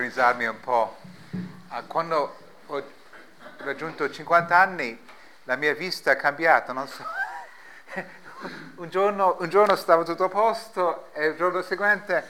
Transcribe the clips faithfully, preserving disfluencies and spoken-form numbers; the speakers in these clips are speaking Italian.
organizzarmi un po'. Uh, quando ho raggiunto cinquanta anni la mia vista è cambiata, non so. un, giorno, un giorno stavo tutto a posto e il giorno seguente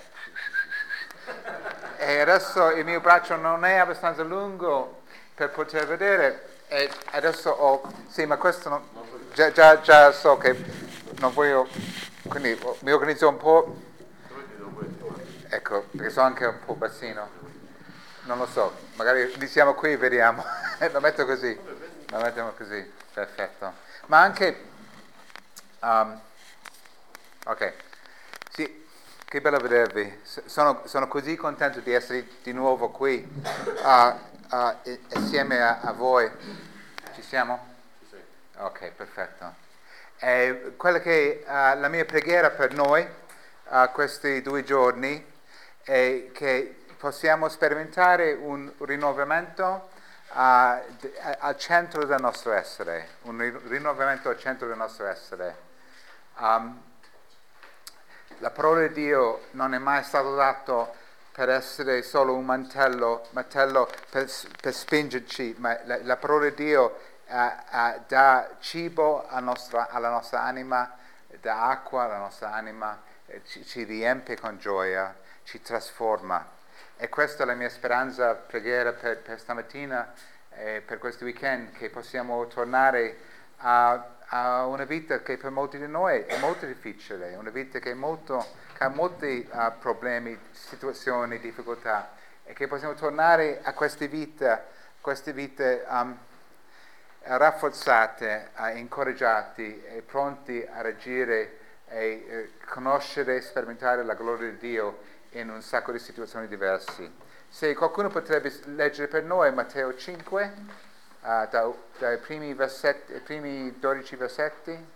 e adesso il mio braccio non è abbastanza lungo per poter vedere e adesso ho, sì ma questo non, già, già, già so che non voglio, quindi mi organizzo un po', ecco, perché sono anche un po' bassino, non lo so, magari iniziamo qui e vediamo, lo metto così, lo mettiamo così, perfetto, ma anche, um, ok, sì. Che bello vedervi, sono, sono così contento di essere di nuovo qui uh, uh, insieme a, a voi. Ci siamo? Sì. Ok, perfetto. E quella che uh, la mia preghiera per noi uh, questi due giorni è che possiamo sperimentare un rinnovamento uh, d- al centro del nostro essere, un rinnovamento al centro del nostro essere. Um, La parola di Dio non è mai stato dato per essere solo un mantello, mantello per, per spingerci, ma la, la parola di Dio uh, uh, dà cibo a nostra, alla nostra anima, dà acqua alla nostra anima, eh, ci, ci riempie con gioia, ci trasforma. E questa è la mia speranza, preghiera per, per stamattina e per questo weekend, che possiamo tornare a a una vita che per molti di noi è molto difficile, una vita che, è molto, che ha molti uh, problemi, situazioni, difficoltà, e che possiamo tornare a queste vite, queste vite um, rafforzate, uh, incoraggiati e pronti a reagire e uh, conoscere e sperimentare la gloria di Dio in un sacco di situazioni diverse. Se qualcuno potrebbe leggere per noi Matteo cinque, Uh, da, dai primi, versetti, primi dodici versetti.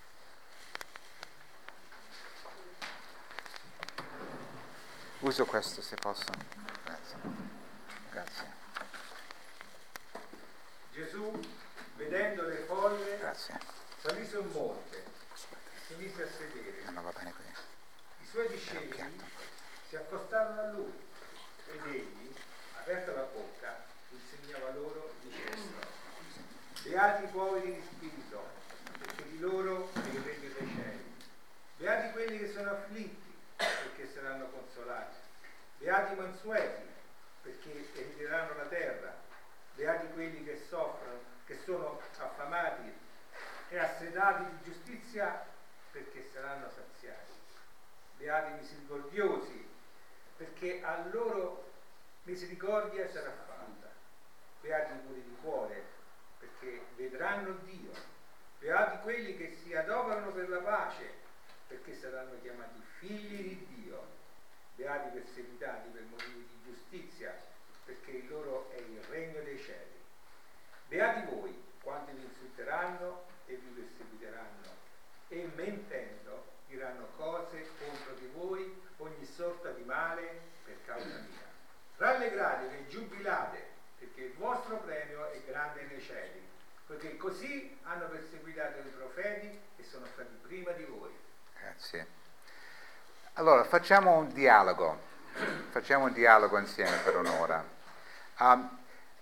Uso questo se posso. Grazie. Grazie. Gesù, vedendo le folle, Grazie. salì sul monte, si mise a sedere. Non va bene così. I suoi discepoli si accostarono a lui ed egli, aperta la bocca, insegnava loro dicendo: beati i poveri di spirito, perché di loro è il regno dei cieli. Beati quelli che sono afflitti, perché saranno consolati. Beati i mansueti, perché erederanno la terra. Beati quelli che soffrono, che sono affamati e assetati di giustizia, perché saranno saziati. Beati i misericordiosi, perché a loro misericordia sarà fatta. Beati i puri di cuore, perché vedranno Dio. Beati quelli che si adoperano per la pace, perché saranno chiamati figli di Dio. Beati i perseguitati per motivi di giustizia, perché il loro è il regno dei cieli. Beati voi, quanti vi insulteranno e vi perseguiteranno, e mentendo diranno cose contro di voi, ogni sorta di male per causa mia. Rallegratevi e giubilate, perché il vostro premio è grande nei cieli, perché così hanno perseguitato i profeti che sono stati prima di voi. Grazie. Allora, facciamo un dialogo, facciamo un dialogo insieme per un'ora. Um,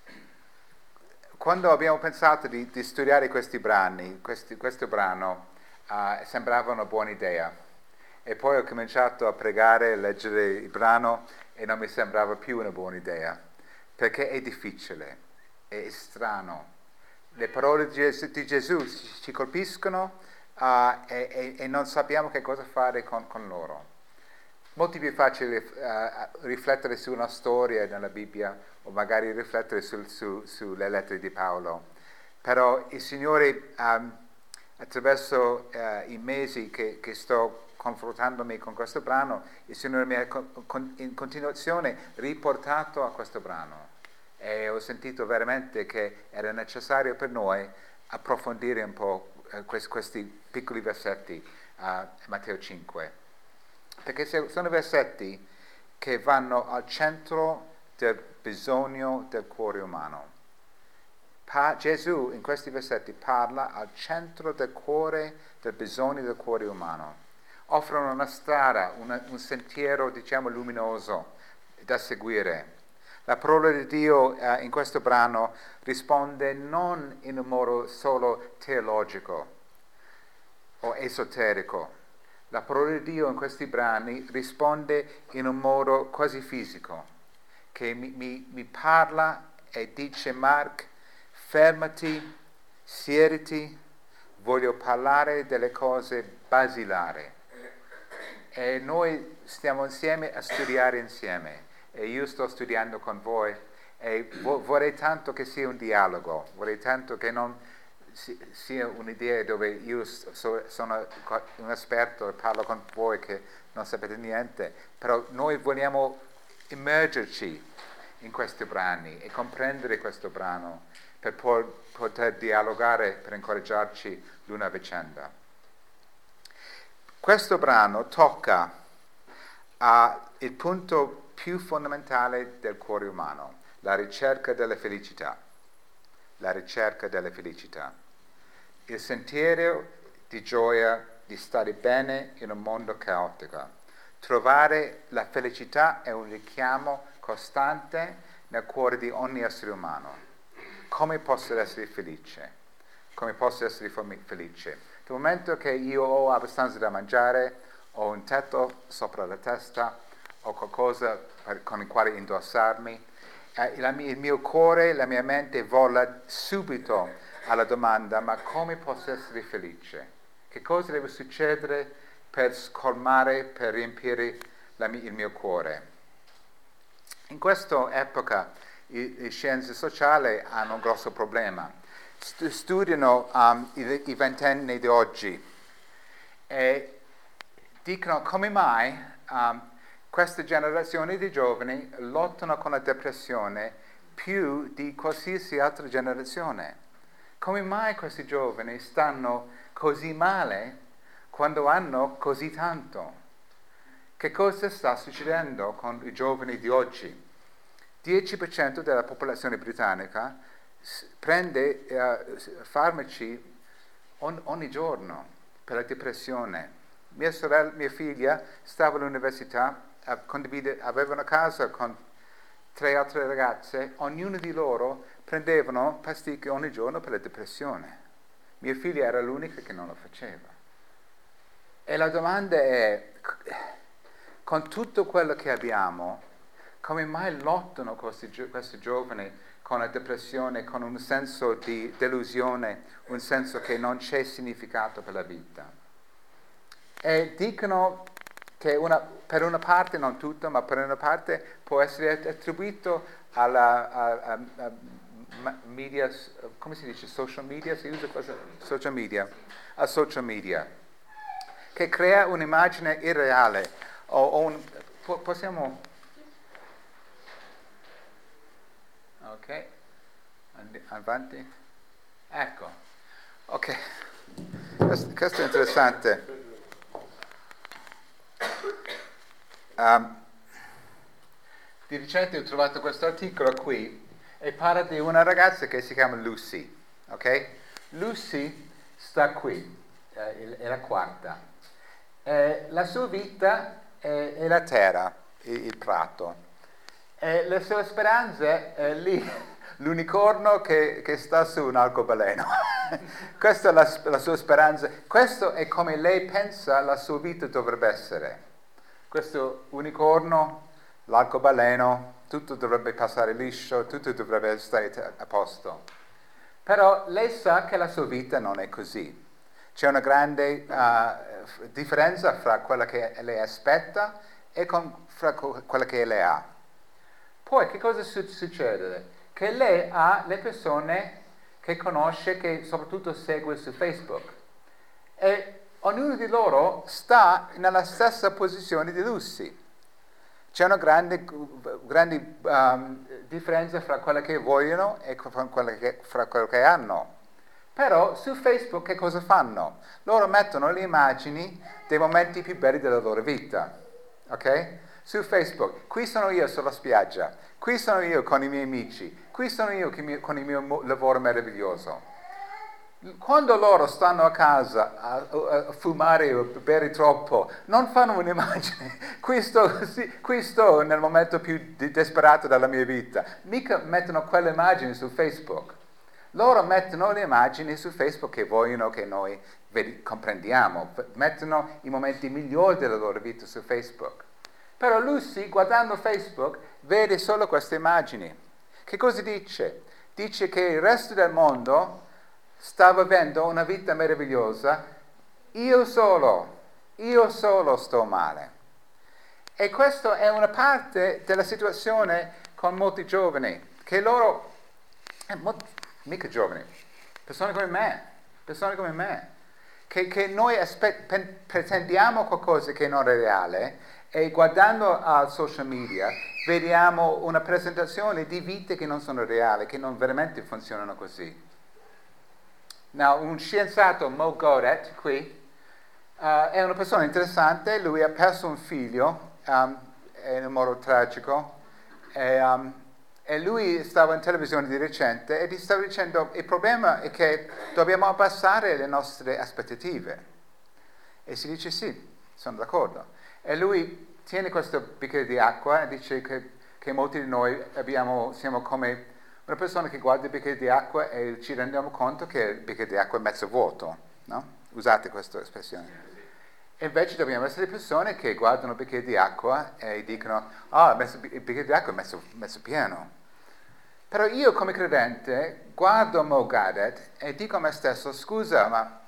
quando abbiamo pensato di, di studiare questi brani, questi, questo brano uh, sembrava una buona idea, e poi ho cominciato a pregare, a leggere il brano e non mi sembrava più una buona idea, perché è difficile, è strano. Le parole di Gesù, di Gesù ci colpiscono uh, e, e, e non sappiamo che cosa fare con, con loro. Molto più facile uh, riflettere su una storia nella Bibbia o magari riflettere su, su, sulle lettere di Paolo. Però il Signore, um, attraverso uh, i mesi che, che sto confrontandomi con questo brano, il Signore mi ha con, in continuazione riportato a questo brano. E ho sentito veramente che era necessario per noi approfondire un po' eh, questi, questi piccoli versetti a uh, Matteo cinque, perché sono versetti che vanno al centro del bisogno del cuore umano. Pa- Gesù in questi versetti parla al centro del cuore, del bisogno del cuore umano. Offrono una strada, una, un sentiero, diciamo, luminoso da seguire. La parola di Dio uh, in questo brano risponde non in un modo solo teologico o esoterico. La parola di Dio in questi brani risponde in un modo quasi fisico, che mi, mi, mi parla e dice: Mark, fermati, siediti, voglio parlare delle cose basilari. E noi stiamo insieme a studiare insieme, e io sto studiando con voi, e vo- vorrei tanto che sia un dialogo, vorrei tanto che non si- sia un'idea dove io so- sono un esperto e parlo con voi che non sapete niente, però noi vogliamo immergerci in questi brani e comprendere questo brano per po- poter dialogare, per incoraggiarci l'una a vicenda. Questo brano tocca al punto più fondamentale del cuore umano, la ricerca della felicità. La ricerca della felicità. Il sentiero di gioia di stare bene in un mondo caotico. Trovare la felicità è un richiamo costante nel cuore di ogni essere umano. Come posso essere felice? Come posso essere felice? Dal momento che io ho abbastanza da mangiare, ho un tetto sopra la testa, ho qualcosa per, con il quale indossarmi, eh, la, il mio cuore, la mia mente vola subito alla domanda: ma come posso essere felice? Che cosa deve succedere per colmare, per riempire la, il mio cuore? In questa epoca le scienze sociali hanno un grosso problema. Studiano um, i, i ventenni di oggi e dicono come mai um, questa generazione di giovani lottano con la depressione più di qualsiasi altra generazione. Come mai questi giovani stanno così male quando hanno così tanto? Che cosa sta succedendo con i giovani di oggi? dieci per cento della popolazione britannica prende uh, farmaci on, ogni giorno per la depressione. Mia sorella, mia figlia stava all'università, aveva una casa con tre altre ragazze, ognuna di loro prendevano pasticche ogni giorno per la depressione. Mia figlia era l'unica che non lo faceva. E la domanda è: con tutto quello che abbiamo, come mai lottano questi, gio- questi giovani con la depressione, con un senso di delusione, un senso che non c'è significato per la vita? E dicono che una, per una parte, non tutto, ma per una parte può essere attribuito alla a, a, a media, come si dice, social media, si usa cosa? Social media, a social media, che crea un'immagine irreale, o, o un, po- possiamo... Ok, Andi- avanti. Ecco, ok, questo, questo è interessante. Um, di recente ho trovato questo articolo qui e parla di una ragazza che si chiama Lucy, ok? Lucy sta qui, eh, è la quarta. Eh, la sua vita è, è la terra, il, il prato. E le sue speranze è lì, l'unicorno che, che sta su un arcobaleno. Questa è la, la sua speranza. Questo è come lei pensa la sua vita dovrebbe essere. Questo unicorno, l'arcobaleno, tutto dovrebbe passare liscio, tutto dovrebbe stare a posto. Però lei sa che la sua vita non è così. C'è una grande uh, differenza fra quella che lei aspetta e con, fra quella che lei ha. Poi che cosa succede? Che lei ha le persone che conosce, che soprattutto segue su Facebook. E ognuno di loro sta nella stessa posizione di Lucy. C'è una grande, grande um, differenza fra quella che vogliono e fra quella che, fra quello che hanno. Però su Facebook che cosa fanno? Loro mettono le immagini dei momenti più belli della loro vita. Ok? Su Facebook, qui sono io sulla spiaggia, qui sono io con i miei amici, qui sono io con il mio lavoro meraviglioso. Quando loro stanno a casa a, a fumare o bere troppo, non fanno un'immagine. Qui sto, sì, qui sto nel momento più disperato della mia vita. Mica mettono quelle immagini su Facebook. Loro mettono le immagini su Facebook che vogliono che noi vedi, comprendiamo. Mettono i momenti migliori della loro vita su Facebook. Però Lucy, guardando Facebook, vede solo queste immagini. Che cosa dice? Dice che il resto del mondo sta vivendo una vita meravigliosa, io solo, io solo sto male. E questa è una parte della situazione con molti giovani, che loro, eh, molti, mica giovani, persone come me, persone come me, che, che noi aspe- pretendiamo qualcosa che non è reale e guardando al social media vediamo una presentazione di vite che non sono reali, che non veramente funzionano così. Now, un scienziato, Mo Godet, qui, uh, è una persona interessante. Lui ha perso un figlio um, in un modo tragico e, um, e lui stava in televisione di recente e gli stava dicendo il problema è che dobbiamo abbassare le nostre aspettative. E si dice sì, sono d'accordo. E lui tiene questo bicchiere di acqua e dice che, che molti di noi abbiamo, siamo come una persona che guarda il bicchiere di acqua e ci rendiamo conto che il bicchiere di acqua è mezzo vuoto, no? Usate questa espressione. E invece dobbiamo essere persone che guardano il bicchiere di acqua e dicono ah, oh, il bicchiere di acqua è mezzo, mezzo pieno. Però io come credente guardo Mo Godet e dico a me stesso scusa, ma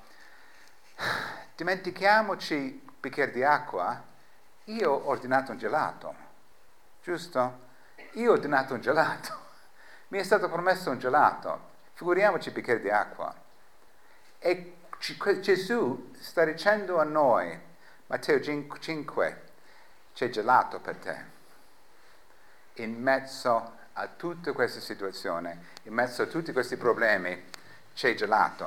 dimentichiamoci il bicchiere di acqua, io ho ordinato un gelato, giusto? Io ho ordinato un gelato. Mi è stato promesso un gelato, figuriamoci il bicchiere di acqua. E Gesù sta dicendo a noi, Matteo cinque, c'è gelato per te. In mezzo a tutta questa situazione, in mezzo a tutti questi problemi, c'è gelato.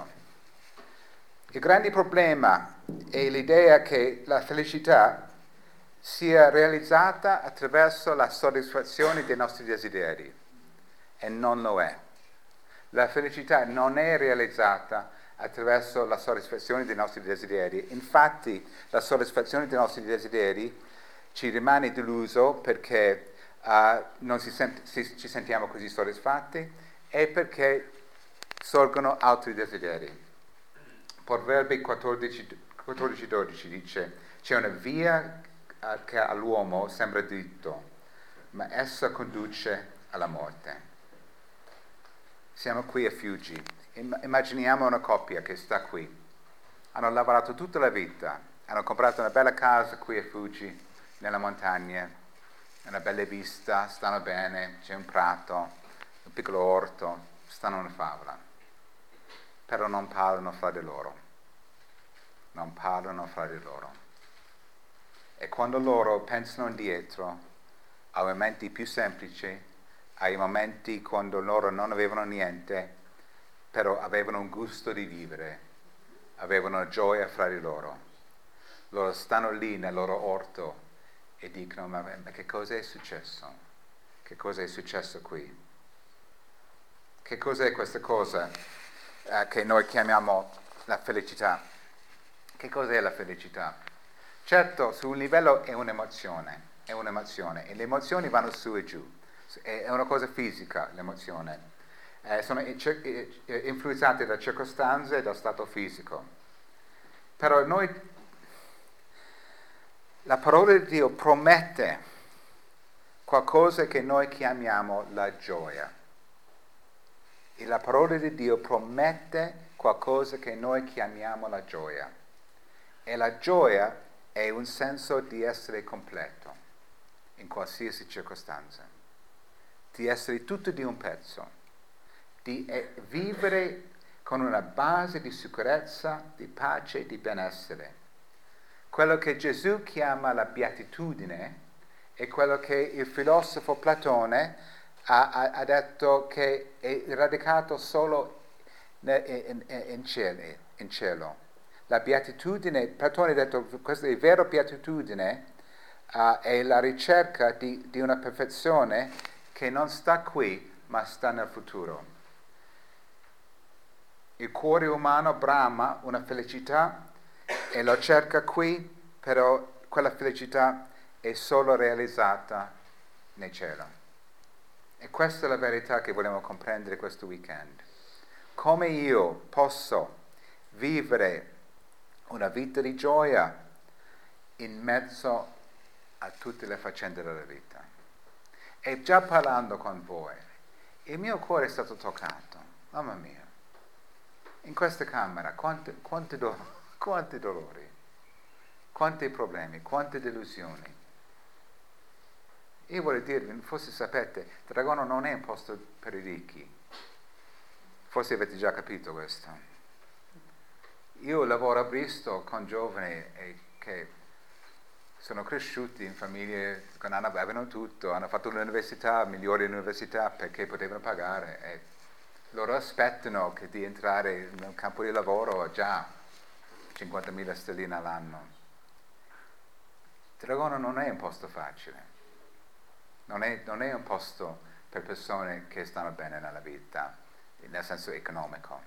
Il grande problema è l'idea che la felicità sia realizzata attraverso la soddisfazione dei nostri desideri. E non lo è. La felicità non è realizzata attraverso la soddisfazione dei nostri desideri. Infatti, la soddisfazione dei nostri desideri ci rimane deluso perché uh, non si sent- si, ci sentiamo così soddisfatti e perché sorgono altri desideri. Proverbi quattordici dodici dice: c'è una via uh, che all'uomo sembra dritto, ma essa conduce alla morte. Siamo qui a Fiuggi, immaginiamo una coppia che sta qui, hanno lavorato tutta la vita, hanno comprato una bella casa qui a Fiuggi, nella montagna, una bella vista, stanno bene, c'è un prato, un piccolo orto, stanno in una favola, però non parlano fra di loro, non parlano fra di loro. E quando loro pensano indietro, ai momenti più semplici, ai momenti quando loro non avevano niente, però avevano un gusto di vivere, avevano gioia fra di loro. Loro stanno lì nel loro orto e dicono, ma, ma che cosa è successo? Che cosa è successo qui? Che cos'è questa cosa eh, che noi chiamiamo la felicità? Che cos'è la felicità? Certo, su un livello è un'emozione, è un'emozione, e le emozioni vanno su e giù. È una cosa fisica l'emozione, eh, sono influenzate da circostanze e da stato fisico. Però noi, la parola di Dio promette qualcosa che noi chiamiamo la gioia. E la parola di Dio promette qualcosa che noi chiamiamo la gioia. E la gioia è un senso di essere completo in qualsiasi circostanza. Di essere tutto di un pezzo, di vivere con una base di sicurezza, di pace e di benessere. Quello che Gesù chiama la beatitudine è quello che il filosofo Platone ha, ha, ha detto che è radicato solo in, in, in, cielo, in cielo. La beatitudine, Platone ha detto, questa è vera beatitudine, uh, è la ricerca di, di una perfezione che non sta qui, ma sta nel futuro. Il cuore umano brama una felicità e lo cerca qui, però quella felicità è solo realizzata nel cielo. E questa è la verità che vogliamo comprendere questo weekend. Come io posso vivere una vita di gioia in mezzo a tutte le faccende della vita. E già parlando con voi, il mio cuore è stato toccato, mamma mia. In questa camera quanti, quanti, do, quanti dolori, quanti problemi, quante delusioni. Io voglio dirvi, forse sapete, Dragono non è un posto per i ricchi. Forse avete già capito questo. Io lavoro a Bristol con giovani che sono cresciuti in famiglie che avevano tutto, hanno fatto l'università, migliori università perché potevano pagare e loro aspettano che di entrare nel campo di lavoro già cinquantamila sterline all'anno. Dragono non è un posto facile, non è, non è un posto per persone che stanno bene nella vita, nel senso economico.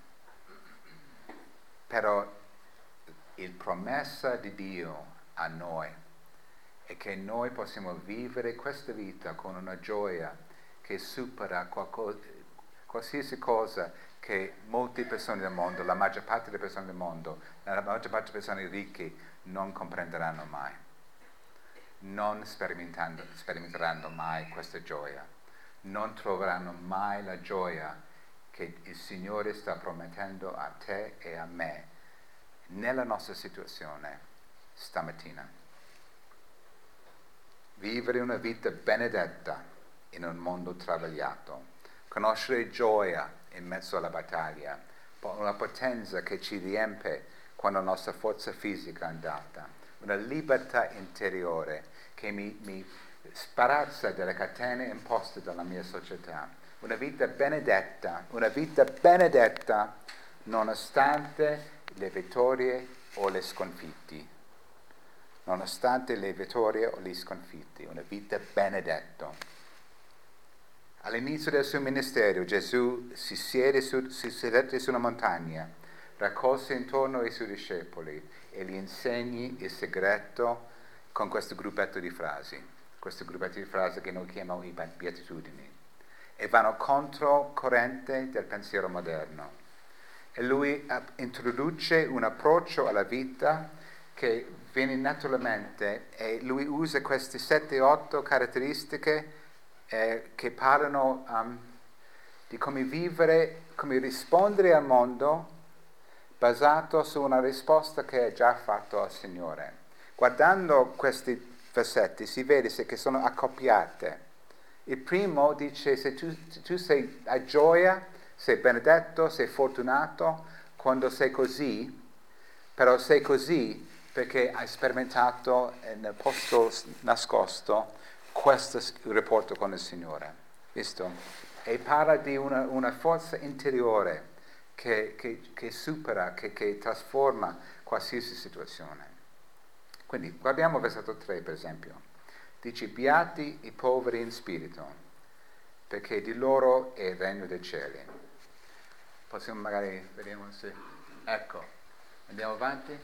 Però il promessa di Dio a noi è che noi possiamo vivere questa vita con una gioia che supera qualcosa, qualsiasi cosa che molte persone del mondo, la maggior parte delle persone del mondo, la maggior parte delle persone ricche non comprenderanno mai, non sperimentando, sperimenteranno mai questa gioia, non troveranno mai la gioia che il Signore sta promettendo a te e a me nella nostra situazione stamattina. Vivere una vita benedetta in un mondo travagliato, conoscere gioia in mezzo alla battaglia, una potenza che ci riempie quando la nostra forza fisica è andata, una libertà interiore che mi, mi sparazza dalle catene imposte dalla mia società, una vita benedetta, una vita benedetta nonostante le vittorie o le sconfitte. Nonostante le vittorie o le sconfitte, una vita benedetta. All'inizio del suo ministero Gesù si siede su, si sedette su una montagna, raccolse intorno ai suoi discepoli e gli insegni il segreto con questo gruppetto di frasi, questo gruppetto di frasi che noi chiamiamo i beatitudini, e vanno contro corrente del pensiero moderno. E lui introduce un approccio alla vita che viene naturalmente, e lui usa queste sette otto caratteristiche eh, che parlano um, di come vivere, come rispondere al mondo basato su una risposta che è già fatto al Signore. Guardando questi versetti si vede che sono accoppiate. Il primo dice: se tu, se tu sei a gioia, sei benedetto, sei fortunato quando sei così, però sei così perché hai sperimentato nel posto nascosto questo rapporto con il Signore. Visto? E parla di una, una forza interiore che, che, che supera, che, che trasforma qualsiasi situazione. Quindi guardiamo versetto tre per esempio. Dice: beati i poveri in spirito, perché di loro è il regno dei cieli. Possiamo magari, vediamo se... Ecco, andiamo avanti?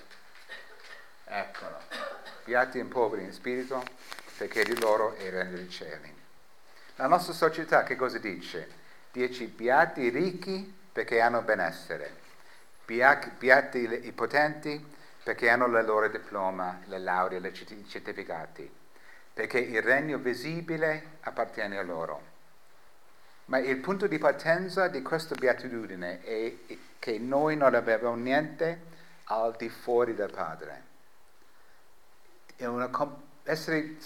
Eccolo. Beati i poveri in spirito, perché di loro è il regno dei cieli. La nostra società che cosa dice? Dice: beati i ricchi perché hanno benessere, beati, beati i potenti perché hanno il loro diploma, le lauree, i certificati, perché il regno visibile appartiene a loro. Ma il punto di partenza di questa beatitudine è che noi non abbiamo niente al di fuori del Padre. È una, essere,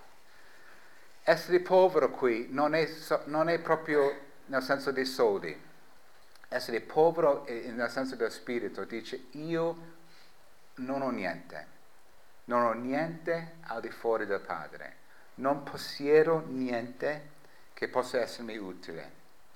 essere povero qui non è, non è proprio nel senso dei soldi. Essere povero nel senso del spirito dice: io non ho niente, non ho niente al di fuori del Padre, non possiedo niente che possa essermi utile.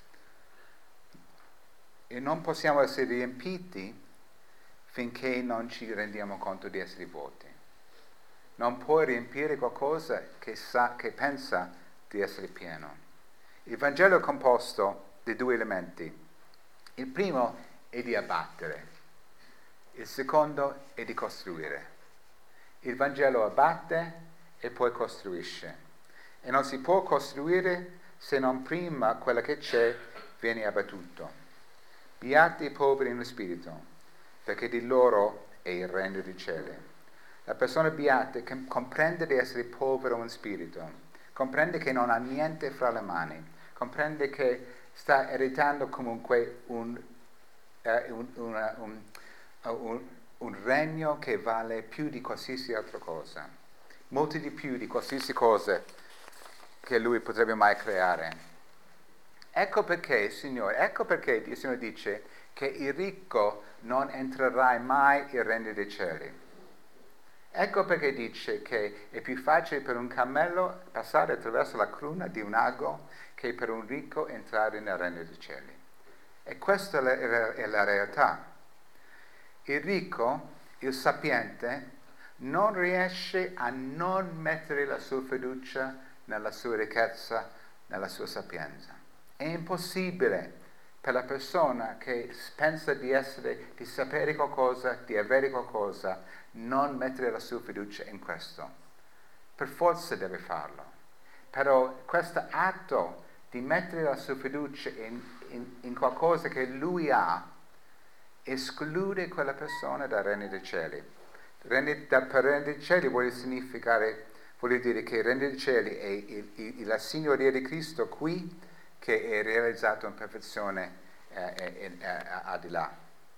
E non possiamo essere riempiti finché non ci rendiamo conto di essere vuoti. Non puoi riempire qualcosa che, sa, che pensa di essere pieno. Il Vangelo è composto di due elementi. Il primo è di abbattere, il secondo è di costruire. Il Vangelo abbatte e poi costruisce. E non si può costruire se non prima quello che c'è viene abbattuto. Beati i poveri in spirito, perché di loro è il regno dei cieli. La persona beata comprende di essere povero in spirito, comprende che non ha niente fra le mani, comprende che sta ereditando comunque un, eh, un, una, un, un, un regno che vale più di qualsiasi altra cosa, molto di più di qualsiasi cosa che lui potrebbe mai creare. Ecco perché, Signore, ecco perché il Signore dice che il ricco non entrerà mai nel regno dei cieli. Ecco perché dice che è più facile per un cammello passare attraverso la cruna di un ago che per un ricco entrare nel regno dei cieli. E questa è la, è la realtà. Il ricco, il sapiente, non riesce a non mettere la sua fiducia nella sua ricchezza, nella sua sapienza. È impossibile per la persona che pensa di essere, di sapere qualcosa, di avere qualcosa, non mettere la sua fiducia in questo. Per forza deve farlo. Però questo atto di mettere la sua fiducia in, in, in qualcosa che lui ha esclude quella persona dal regno dei cieli. Regno, da, per regno dei cieli vuole significare, vuol dire che il regno dei cieli è il, il, la signoria di Cristo qui, che è realizzato in perfezione eh, eh, eh, al di là.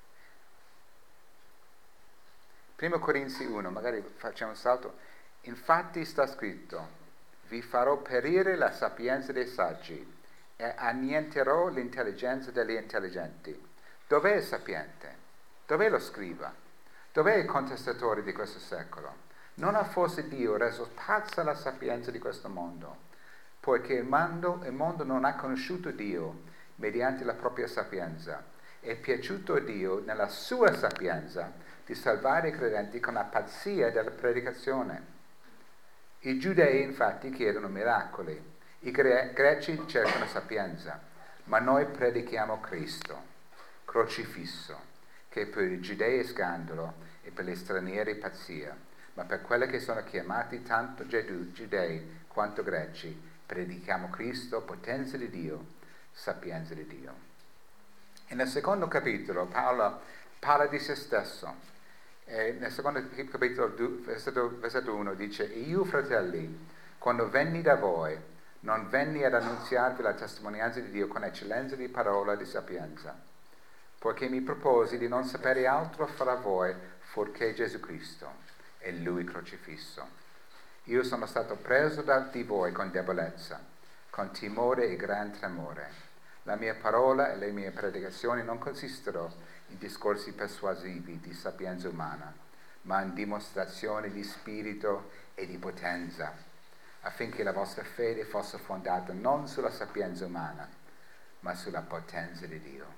Primo Corinzi uno, magari facciamo un salto. Infatti sta scritto: vi farò perire la sapienza dei saggi e annienterò l'intelligenza degli intelligenti. Dov'è il sapiente? Dov'è lo scriba? Dov'è il contestatore di questo secolo? Non ha forse Dio reso pazza la sapienza di questo mondo? Poiché il mondo, il mondo non ha conosciuto Dio mediante la propria sapienza. È piaciuto a Dio nella sua sapienza di salvare i credenti con la pazzia della predicazione. I giudei infatti chiedono miracoli, i gre- greci cercano sapienza, ma noi predichiamo Cristo, crocifisso, che per i giudei è scandalo e per gli stranieri pazzia, ma per quelli che sono chiamati tanto giudei quanto greci, predichiamo Cristo, potenza di Dio, sapienza di Dio. E nel secondo capitolo Paolo parla di se stesso. E nel secondo capitolo, versetto, versetto uno, dice: io, fratelli, quando venni da voi, non venni ad annunziarvi la testimonianza di Dio con eccellenza di parola e di sapienza, poiché mi proposi di non sapere altro fra voi fuorché Gesù Cristo e Lui crocifisso. Io sono stato preso da di voi con debolezza, con timore e gran tremore. La mia parola e le mie predicazioni non consistono in discorsi persuasivi di sapienza umana, ma in dimostrazioni di spirito e di potenza, affinché la vostra fede fosse fondata non sulla sapienza umana, ma sulla potenza di Dio.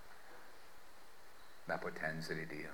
La potenza di Dio.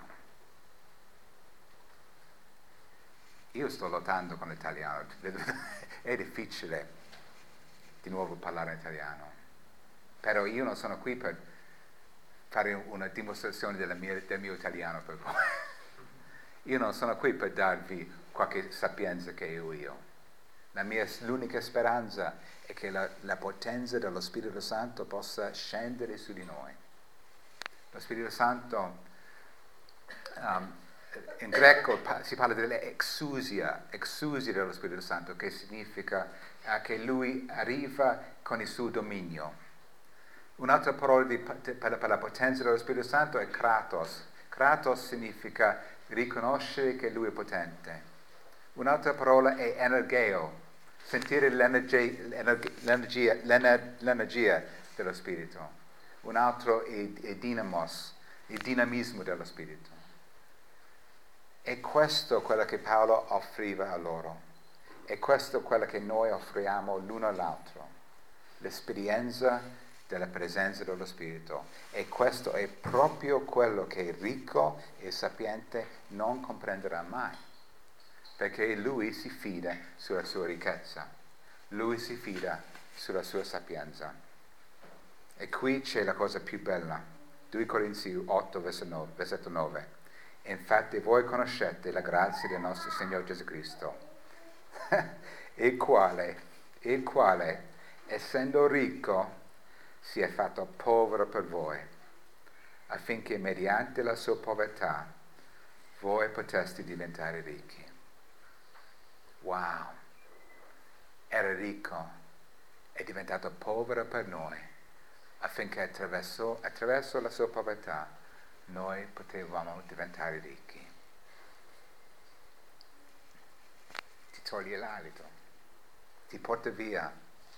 Io sto lottando con l'italiano, è difficile di nuovo parlare in italiano, però io non sono qui per fare una dimostrazione della mia, del mio italiano per voi. Io non sono qui per darvi qualche sapienza che ho io. La mia, l'unica speranza è che la, la potenza dello Spirito Santo possa scendere su di noi. Lo Spirito Santo, um, in greco si parla dell'exousia, exousia dello Spirito Santo, che significa uh, che lui arriva con il suo dominio. Un'altra parola di, per, per la potenza dello Spirito Santo è kratos. Kratos significa riconoscere che lui è potente. Un'altra parola è energeo, sentire l'energia, l'energia, l'energia dello Spirito. Un altro è, è dinamos, il dinamismo dello Spirito. E questo è quello che Paolo offriva a loro. E questo è quello che noi offriamo l'uno all'altro. L'esperienza della presenza dello Spirito. E questo è proprio quello che il ricco e il sapiente non comprenderà mai. Perché lui si fida sulla sua ricchezza. Lui si fida sulla sua sapienza. E qui c'è la cosa più bella. due Corinzi otto, versetto nove. Infatti voi conoscete la grazia del nostro Signore Gesù Cristo, il quale, il quale, essendo ricco, si è fatto povero per voi, affinché mediante la sua povertà voi poteste diventare ricchi. Wow! Era ricco, è diventato povero per noi, affinché attraverso, attraverso la sua povertà noi potevamo diventare ricchi. Ti toglie l'alito, ti porta via.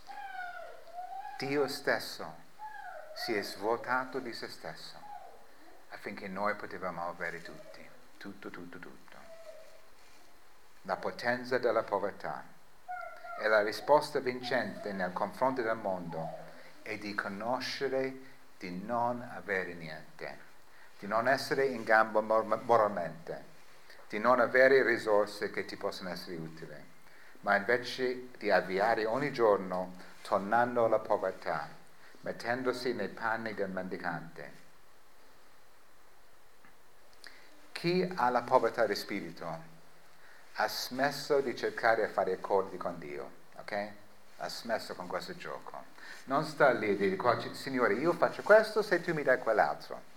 Dio stesso si è svuotato di se stesso affinché noi potevamo avere tutti, tutto, tutto, tutto. La potenza della povertà e la risposta vincente nel confronto del mondo è di conoscere di non avere niente, di non essere in gamba moralmente, di non avere risorse che ti possono essere utili, ma invece di avviare ogni giorno tornando alla povertà, mettendosi nei panni del mendicante. Chi ha la povertà di spirito ha smesso di cercare di fare accordi con Dio, ok? Ha smesso con questo gioco. Non sta lì e dice, Signore, io faccio questo se tu mi dai quell'altro.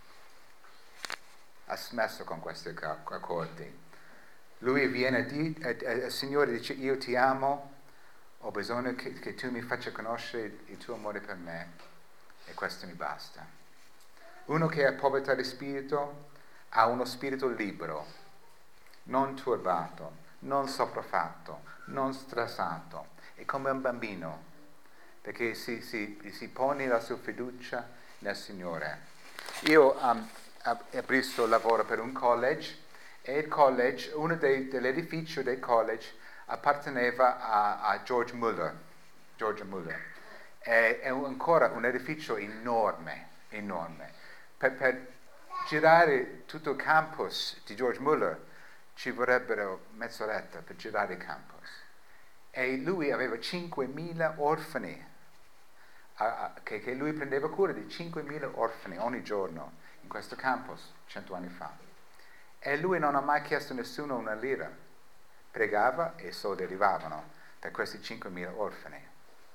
Ha smesso con questi accordi. Lui viene a dire, il Signore dice, io ti amo, ho bisogno che, che tu mi faccia conoscere il tuo amore per me e questo mi basta. Uno che ha povertà di spirito ha uno spirito libero, non turbato, non sopraffatto, non stressato. È come un bambino, perché si, si, si pone la sua fiducia nel Signore. Io um, ho visto lavoro per un college e il college, uno dei, dell'edificio del college apparteneva a, a George Muller. George Muller. È, è ancora un edificio enorme, enorme. Per, per girare tutto il campus di George Muller ci vorrebbero mezz'oretta per girare il campus. E lui aveva cinquemila orfani, a, a, che, che lui prendeva cura di cinquemila orfani ogni giorno in questo campus, cento anni fa. E lui non ha mai chiesto a nessuno una lira. Pregava e i soldi arrivavano per questi cinquemila orfani.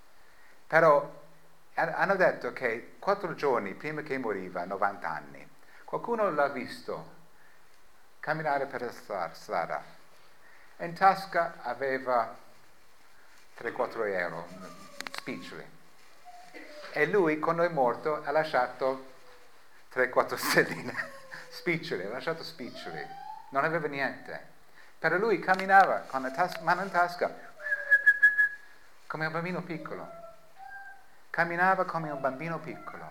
Però hanno detto che quattro giorni prima che moriva, novanta anni, qualcuno l'ha visto camminare per la strada. In tasca aveva tre quattro euro, spiccioli. E lui, quando è morto, ha lasciato tre quattro stelline, spiccioli, ha lasciato spiccioli. Non aveva niente. Però lui camminava con la tas- mano in tasca come un bambino piccolo. Camminava come un bambino piccolo.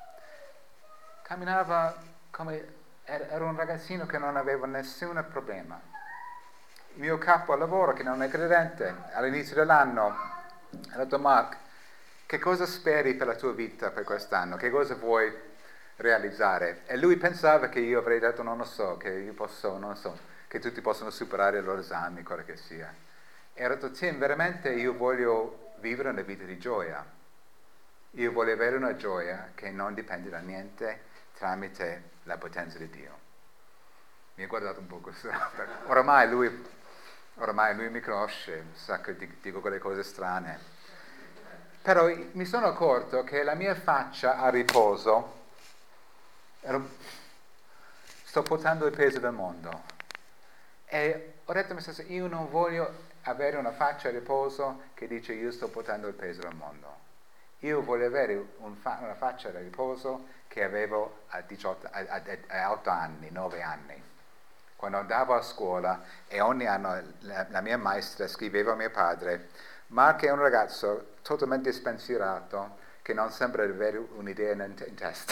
Camminava come... Era un ragazzino che non aveva nessun problema. Il mio capo al lavoro, che non è credente, all'inizio dell'anno ha detto, Mark, che cosa speri per la tua vita per quest'anno? Che cosa vuoi realizzare? E lui pensava che io avrei detto, non lo so, che io posso, non lo so, che tutti possono superare i loro esami, quello che sia. E ho detto, Tim, veramente io voglio vivere una vita di gioia. Io voglio avere una gioia che non dipende da niente tramite la potenza di Dio. Mi ha guardato un po' così. Oramai lui, oramai lui mi conosce, sa che dico quelle cose strane. Però mi sono accorto che la mia faccia a riposo, ero, sto portando il peso del mondo. E ho detto a me stesso, io non voglio avere una faccia a riposo che dice io sto portando il peso del mondo. Io voglio avere un fa- una faccia a riposo che avevo a, diciotto, a, a, a otto anni, nove anni. Quando andavo a scuola e ogni anno la, la mia maestra scriveva a mio padre, Mark è un ragazzo totalmente spensierato che non sembra di avere un'idea in, in testa.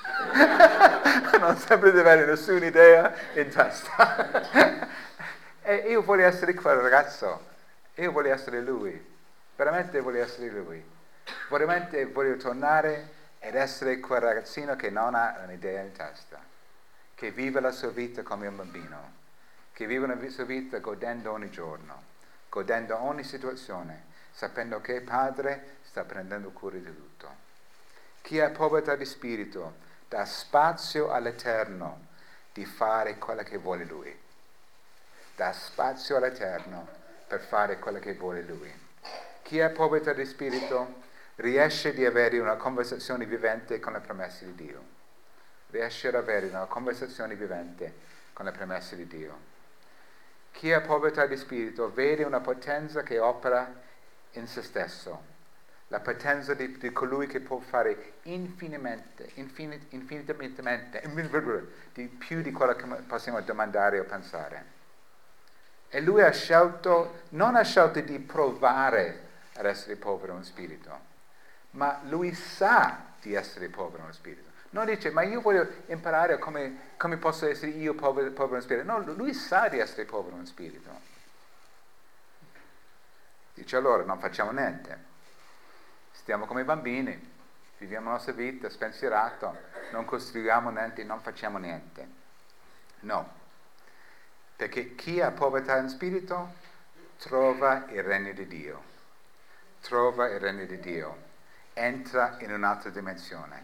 Non sembra di avere nessuna idea in testa. E io voglio essere quel ragazzo. Io voglio essere lui. Veramente voglio essere lui. Veramente voglio tornare ed essere quel ragazzino che non ha un'idea in testa, che vive la sua vita come un bambino, che vive la sua vita godendo ogni giorno, godendo ogni situazione, sapendo che il Padre sta prendendo cura di tutto. Chi ha povertà di spirito dà spazio all'Eterno di fare quello che vuole Lui. Dà spazio all'Eterno per fare quello che vuole Lui. Chi è povero di spirito riesce ad avere una conversazione vivente con le promesse di Dio. Riesce ad avere una conversazione vivente con le promesse di Dio. Chi è povero di spirito vede una potenza che opera in se stesso. La potenza di, di colui che può fare infinitamente, infinit, infinitamente, di più di quello che possiamo domandare o pensare. E lui ha scelto, non ha scelto di provare ad essere povero in spirito, ma lui sa di essere povero in spirito. Non dice, ma io voglio imparare come, come posso essere io povero, povero in spirito. No, lui sa di essere povero in spirito. Dice allora, non facciamo niente. Stiamo come bambini, viviamo la nostra vita spensierato, non costruiamo niente, non facciamo niente. No, perché chi ha povertà in spirito trova il regno di Dio, trova il regno di Dio, entra in un'altra dimensione.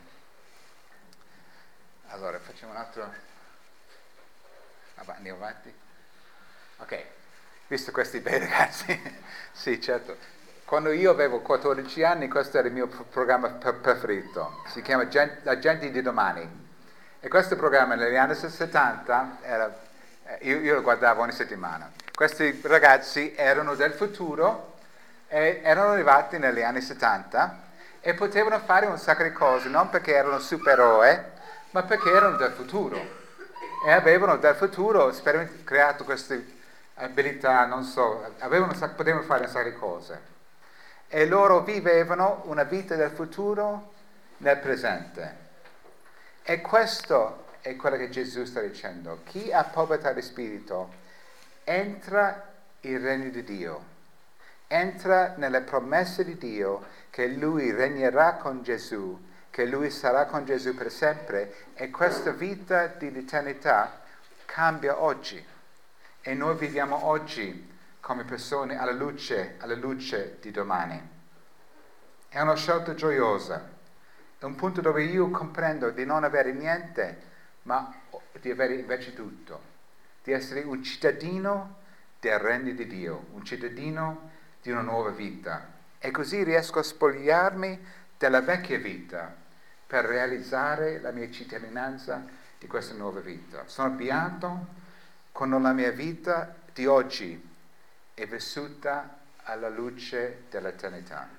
Allora, facciamo un altro... Vabbè, andiamo avanti? Ok, visto questi bei ragazzi, sì certo. Quando io avevo quattordici anni, questo era il mio programma preferito. Si chiama Gen- La gente di domani. E questo programma negli anni settanta, era, io, io lo guardavo ogni settimana. Questi ragazzi erano del futuro e erano arrivati negli anni settanta e potevano fare un sacco di cose, non perché erano supereroi, ma perché erano del futuro. E avevano del futuro speriment- creato queste abilità, non so, avevano, potevano fare un sacco di cose. E loro vivevano una vita del futuro nel presente. E questo è quello che Gesù sta dicendo. Chi ha povertà di spirito entra nel regno di Dio, entra nelle promesse di Dio che Lui regnerà con Gesù, che Lui sarà con Gesù per sempre, e questa vita di eternità cambia oggi. E noi viviamo oggi come persone alla luce, alla luce di domani. È una scelta gioiosa, è un punto dove io comprendo di non avere niente, ma di avere invece tutto, di essere un cittadino del regno di Dio, un cittadino di una nuova vita. E così riesco a spogliarmi della vecchia vita per realizzare la mia cittadinanza di questa nuova vita. Sono beato quando la mia vita di oggi è vissuta alla luce dell'eternità.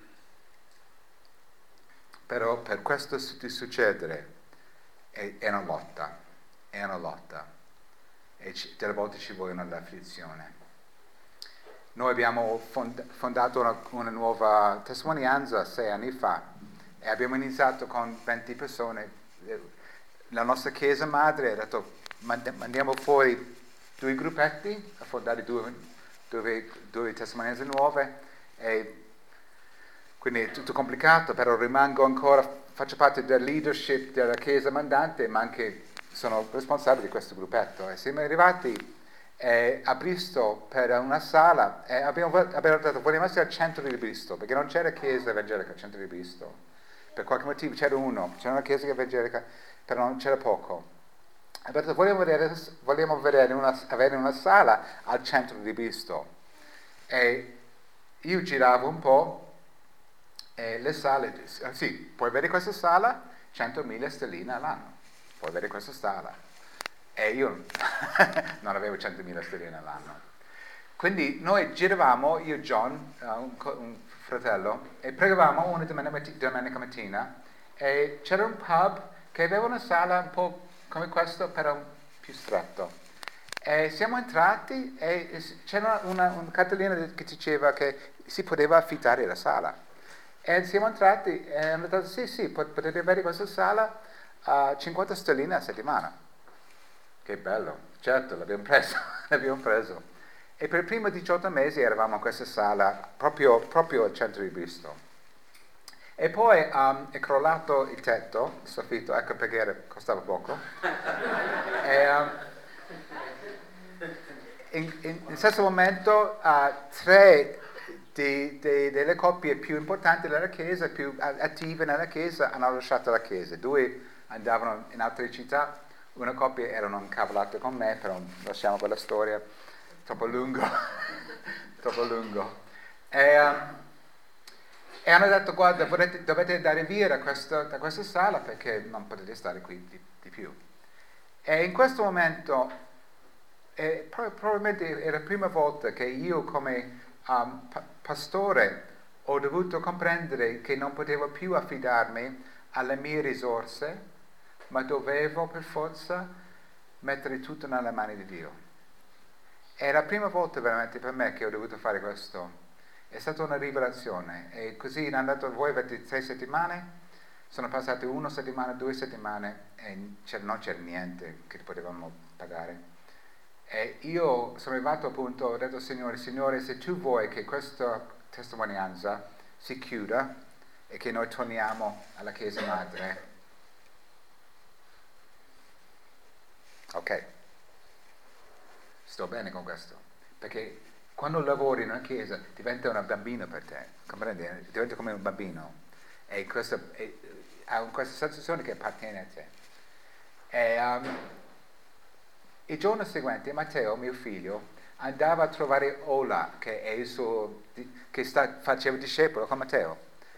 Però per questo di succedere è, è una lotta, è una lotta, e ci, delle volte ci vuole un'afflizione. Noi abbiamo fond- fondato una, una nuova testimonianza sei anni fa e abbiamo iniziato con venti persone. La nostra chiesa madre ha detto mandiamo fuori due gruppetti a fondare due, due, due testimonianze nuove, e quindi è tutto complicato, però rimango ancora, faccio parte del leadership della chiesa mandante, ma anche sono responsabile di questo gruppetto. E siamo arrivati eh, a Bristol per una sala e abbiamo, abbiamo detto vogliamo essere al centro di Bristol, perché non c'era chiesa evangelica al centro di Bristol. Per qualche motivo c'era uno, c'era una chiesa evangelica, però non c'era poco. Abbiamo detto vogliamo, vedere, vogliamo vedere una, avere una sala al centro di Bristol. E io giravo un po'. E le sale, sì, puoi avere questa sala, centomila sterline all'anno, puoi avere questa sala. E io non avevo centomila sterline all'anno. Quindi noi giravamo, io e John, un, un fratello, e pregavamo una domenica mattina, e c'era un pub che aveva una sala un po' come questo, però più stretto. E siamo entrati e c'era una, una cartellina che diceva che si poteva affittare la sala. E siamo entrati e hanno detto sì, sì, potete avere questa sala a cinquanta sterline a settimana. Che bello, certo, l'abbiamo preso, l'abbiamo preso. E per i primi diciotto mesi eravamo in questa sala proprio, proprio al centro di Bristol. E poi um, è crollato il tetto, il soffitto, ecco perché era, costava poco. e, um, in, in, in stesso momento uh, tre di, di, delle coppie più importanti della Chiesa, più attive nella Chiesa, hanno lasciato la Chiesa. Due andavano in altre città, una coppia erano incavolate con me, però lasciamo quella storia, troppo lungo, troppo lungo. E, um, e hanno detto, guarda, volete, dovete andare via da, questo, da questa sala perché non potete stare qui di, di più. E in questo momento, eh, probabilmente è la prima volta che io come um, pa- pastore ho dovuto comprendere che non potevo più affidarmi alle mie risorse, ma dovevo per forza mettere tutto nelle mani di Dio. È la prima volta veramente per me che ho dovuto fare questo. È stata una rivelazione. E così è andato, voi avete tre settimane, sono passate una settimana, due settimane e c'era, non c'era niente che potevamo pagare. E io sono arrivato appunto, ho detto al Signore, Signore, se tu vuoi che questa testimonianza si chiuda e che noi torniamo alla Chiesa Madre, ok, sto bene con questo, perché quando lavori in una chiesa diventa una bambina per te, comprendi? Diventa come un bambino e questo, e, ha questa sensazione che appartiene a te. E, um, il giorno seguente Matteo, mio figlio, andava a trovare Ola, che, è il suo, che sta, faceva discepolo con Matteo.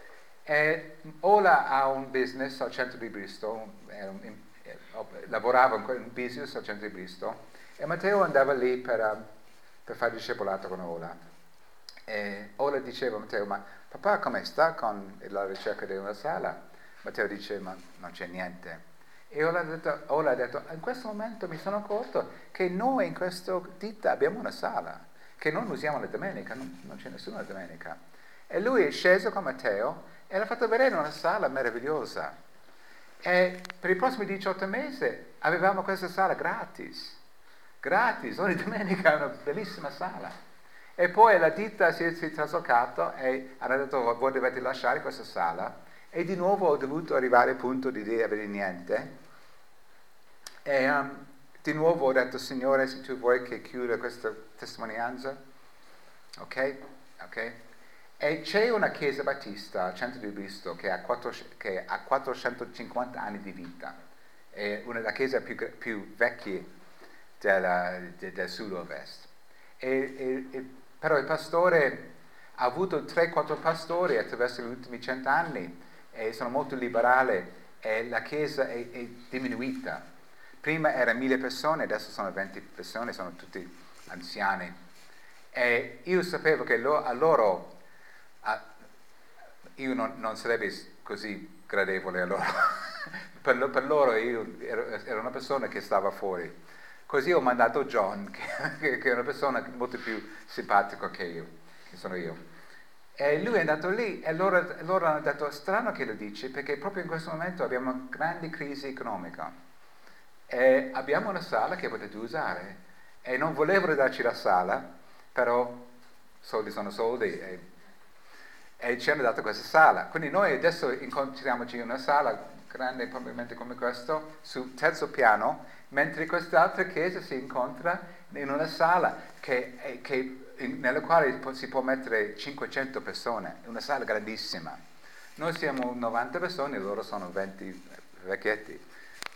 E Ola ha un business al centro di Bristol, un, lavorava in un business al centro di Bristol, e Matteo andava lì per, per fare discepolato con Ola. E Ola diceva a Matteo, ma papà come sta con la ricerca di una sala? Matteo dice, ma non c'è niente. E Ola ha detto, Ola ha detto, in questo momento mi sono accorto che noi in questa ditta abbiamo una sala, che non usiamo la domenica, non, non c'è nessuna domenica. E lui è sceso con Matteo e l'ha fatto vedere una sala meravigliosa. E per i prossimi diciotto mesi avevamo questa sala gratis, gratis, ogni domenica una bellissima sala. E poi la ditta si è, si è traslocata e hanno detto, voi dovete lasciare questa sala. E di nuovo ho dovuto arrivare al punto di avere niente. E um, di nuovo ho detto, Signore, se tu vuoi che chiuda questa testimonianza, ok? Ok? E c'è una chiesa battista al centro di Bristol che ha, quattro, che ha quattrocentocinquanta anni di vita, è una delle chiese più, più vecchie della, de, del sud-ovest. E, e, e, però il pastore ha avuto tre quattro pastori attraverso gli ultimi cento anni e sono molto liberali e la chiesa è, è diminuita. Prima erano mille persone, adesso sono venti persone, sono tutti anziani. E io sapevo che lo, a loro, a, io non, non sarebbe così gradevole a loro. per, per loro io ero, ero una persona che stava fuori. Così ho mandato John, che, che è una persona molto più simpatica che io, che sono io. E lui è andato lì e loro, loro hanno detto, strano che lo dici, perché proprio in questo momento abbiamo una grande crisi economica. E abbiamo una sala che potete usare e non volevano darci la sala, però soldi sono soldi e, e ci hanno dato questa sala. Quindi noi adesso incontriamoci in una sala grande probabilmente come questo, sul terzo piano, mentre quest'altra chiesa si incontra in una sala che, che, nella quale si può mettere cinquecento persone, una sala grandissima. Noi siamo novanta persone e loro sono venti vecchietti.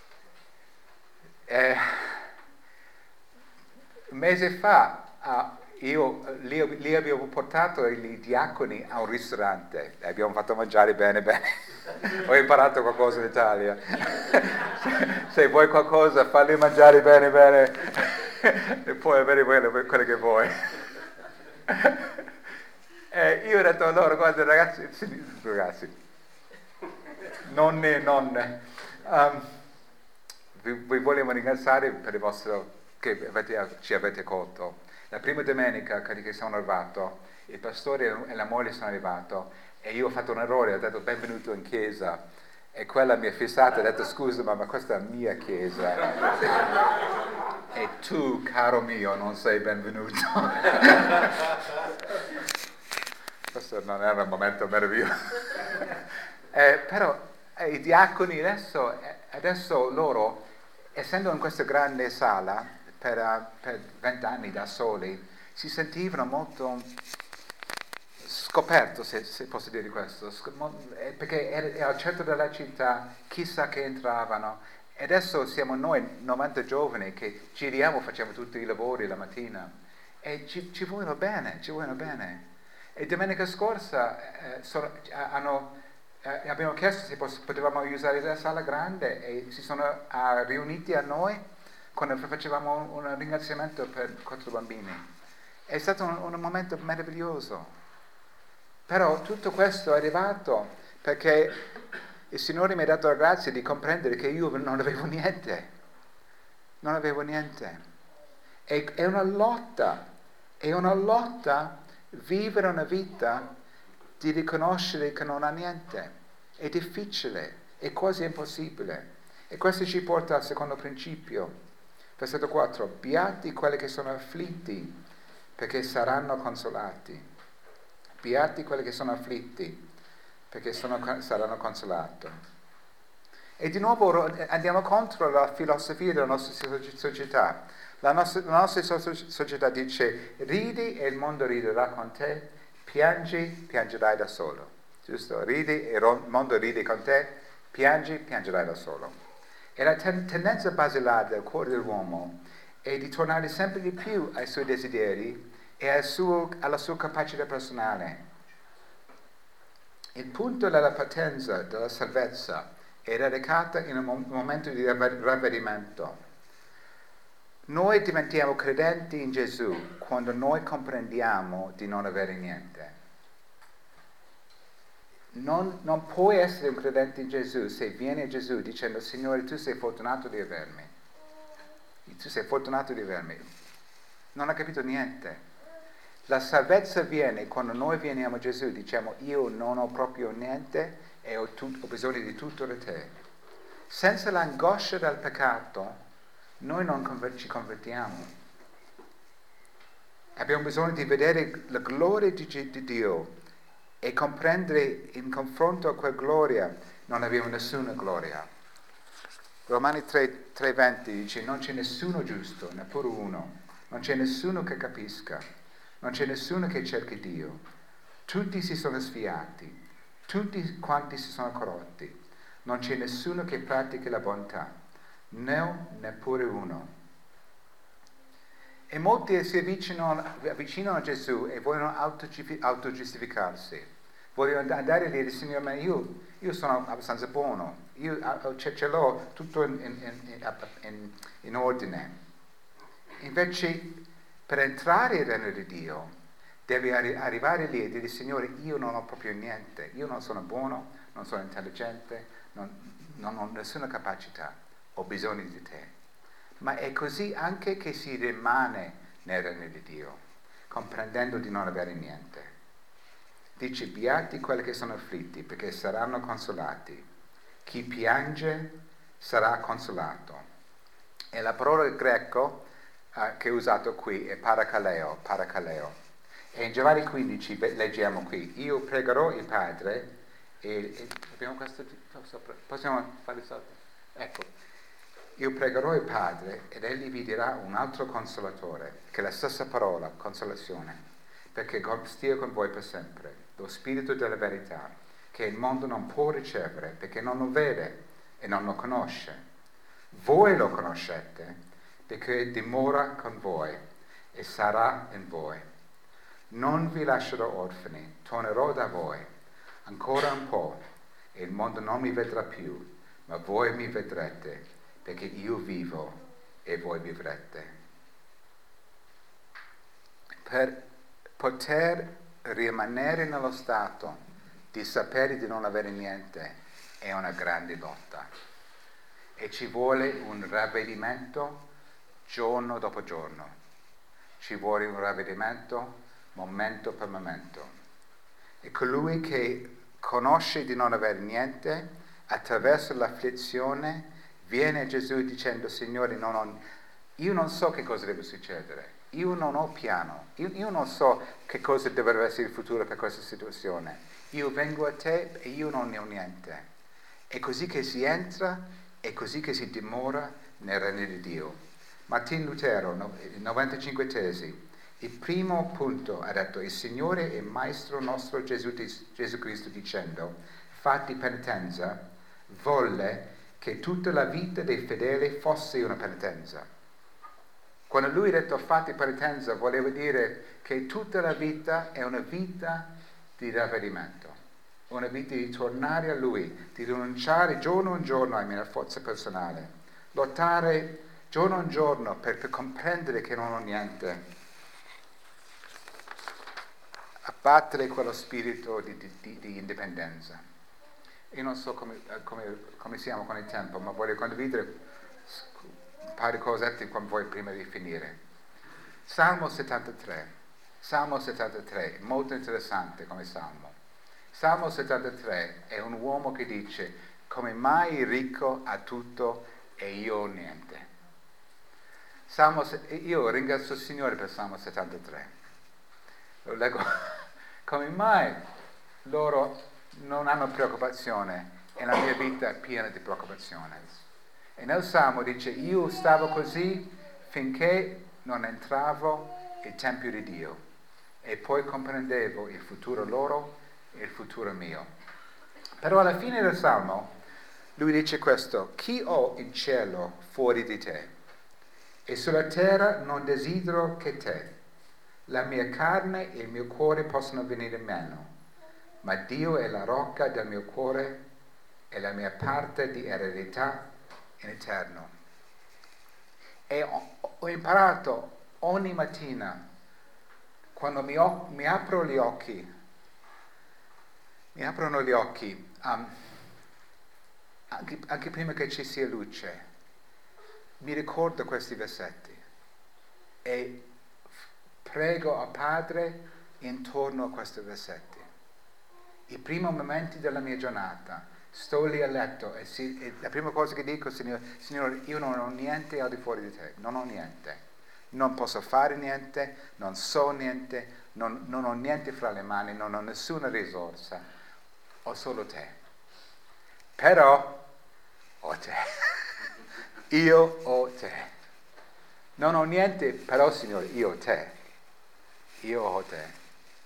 Eh, un mese fa uh, io lì, lì abbiamo portato i diaconi a un ristorante e abbiamo fatto mangiare bene bene. Ho imparato qualcosa in Italia. se, se vuoi qualcosa falli mangiare bene bene e poi avere quello, quello che vuoi. E io ho detto a loro, guarda ragazzi, ragazzi nonne e nonne, um, vi, vi vogliamo ringraziare per il vostro, che avete, ci avete accolto. La prima domenica che sono arrivato, il pastore e la moglie sono arrivati e io ho fatto un errore, ho detto benvenuto in chiesa e quella mi ha fissato e ha detto scusa ma questa è la mia chiesa e tu caro mio non sei benvenuto. Questo non era un momento meraviglioso. eh, però eh, i diaconi adesso, eh, adesso loro, essendo in questa grande sala per vent'anni da soli, si sentivano molto scoperto, se, se posso dire questo, perché era al centro della città, chissà che entravano, e adesso siamo noi novanta giovani che giriamo, facciamo tutti i lavori la mattina e ci, ci vogliono bene, ci vogliono bene. E domenica scorsa eh, sono, hanno, eh, abbiamo chiesto se poss- potevamo usare la sala grande e si sono uh, riuniti a noi quando facevamo un, un ringraziamento per, contro i bambini. È stato un, un momento meraviglioso. Però tutto questo è arrivato perché il Signore mi ha dato la grazia di comprendere che io non avevo niente. Non avevo niente. È, è una lotta. È una lotta vivere una vita di riconoscere che non ha niente. È difficile, è quasi impossibile. E questo ci porta al secondo principio. Versetto quattro. Beati quelli che sono afflitti, perché saranno consolati. Beati quelli che sono afflitti, perché sono, saranno consolati. E di nuovo andiamo contro la filosofia della nostra società. La nostra, la nostra società dice: ridi e il mondo riderà con te, piangi, piangerai da solo. Giusto? Ridi e il mondo ride con te, piangi, piangerai da solo. E la ten- tendenza basilare del cuore dell'uomo è di tornare sempre di più ai suoi desideri e al suo, alla sua capacità personale. Il punto della partenza della salvezza è radicata in un momento di ravvedimento. Noi diventiamo credenti in Gesù quando noi comprendiamo di non avere niente. Non, non puoi essere un credente in Gesù se vieni a Gesù dicendo: Signore, tu sei fortunato di avermi. Tu sei fortunato di avermi. Non ha capito niente. La salvezza viene quando noi veniamo a Gesù e diciamo: io non ho proprio niente e ho, tut- ho bisogno di tutto da te. Senza l'angoscia del peccato noi non conver- ci convertiamo. Abbiamo bisogno di vedere la gloria di, di Dio e comprendere in confronto a quella gloria non abbiamo nessuna gloria. Romani tre venti dice: non c'è nessuno giusto, neppure uno, non c'è nessuno che capisca, non c'è nessuno che cerchi Dio. Tutti si sono sfiati, tutti quanti si sono corrotti. Non c'è nessuno che pratichi la bontà, no, neppure uno. E molti si avvicinano, avvicinano a Gesù e vogliono autogiustificarsi. Vogliono andare a dire: Signore, ma io, io sono abbastanza buono, io ce, ce l'ho tutto in, in, in, in ordine. Invece, per entrare nel regno di Dio, devi arri- arrivare lì e dire: Signore, io non ho proprio niente, io non sono buono, non sono intelligente, non, non ho nessuna capacità, ho bisogno di te. Ma è così anche che si rimane nel regno di Dio, comprendendo di non avere niente. Dice: beati quelli che sono afflitti, perché saranno consolati. Chi piange sarà consolato. E la parola greco uh, che è usato qui è parakaleo, parakaleo. E in Giovanni quindici leggiamo qui: io pregherò il Padre e, e abbiamo questo sopra, possiamo fare sopra? Ecco, io pregherò il Padre ed egli vi dirà un altro consolatore, che è la stessa parola, consolazione, perché stia con voi per sempre, lo Spirito della verità, che il mondo non può ricevere perché non lo vede e non lo conosce. Voi lo conoscete perché dimora con voi e sarà in voi. Non vi lascerò orfani, tornerò da voi. Ancora un po' e il mondo non mi vedrà più, ma voi mi vedrete, perché io vivo e voi vivrete. Per poter rimanere nello stato di sapere di non avere niente è una grande lotta e ci vuole un ravvedimento giorno dopo giorno, ci vuole un ravvedimento momento per momento. E colui che conosce di non avere niente, attraverso l'afflizione viene a Gesù dicendo: Signore, non ho, io non so che cosa deve succedere, io non ho piano, io, io non so che cosa dovrebbe essere il futuro per questa situazione, io vengo a te e io non ne ho niente. È così che si entra, è così che si dimora nel regno di Dio. Martin Lutero, il novantacinque tesi, Il primo punto ha detto il Signore e Maestro nostro Gesù, Gesù Cristo dicendo fatti penitenza, volle che tutta la vita dei fedeli fosse una penitenza. Quando lui ha detto fatti penitenza voleva dire che tutta la vita è una vita di ravvedimento, una vita di tornare a lui, di rinunciare giorno in giorno alla mia forza personale, lottare giorno in giorno per, per comprendere che non ho niente, abbattere quello spirito di, di, di indipendenza. Io non so come, come, come siamo con il tempo, ma voglio condividere un paio di cosette con voi prima di finire. Salmo settantatré. Salmo settantatré, molto interessante come salmo. Salmo settantatré è un uomo che dice: come mai il ricco ha tutto e io ho niente? Salmo, io ringrazio il Signore per Salmo settantatré. Lo leggo. Come mai loro non hanno preoccupazione e la mia vita è piena di preoccupazione? E nel Salmo dice: io stavo così finché non entravo nel Tempio di Dio e poi comprendevo il futuro loro e il futuro mio. Però alla fine del Salmo lui dice questo: chi ho in cielo fuori di te? E sulla terra non desidero che te. La mia carne e il mio cuore possono venire meno, ma Dio è la rocca del mio cuore e la mia parte di eredità in eterno. E ho, ho imparato ogni mattina, quando mi, ho, mi apro gli occhi, mi aprono gli occhi, um, anche, anche prima che ci sia luce, mi ricordo questi versetti e prego a Padre intorno a questi versetti. I primi momenti della mia giornata, sto lì a letto e, si, e la prima cosa che dico: Signore, Signore, io non ho niente al di fuori di te, non ho niente. Non posso fare niente, non so niente, non, non ho niente fra le mani, non ho nessuna risorsa, ho solo te. Però ho te. Io ho te. Non ho niente, però Signore, io ho te. Io ho te.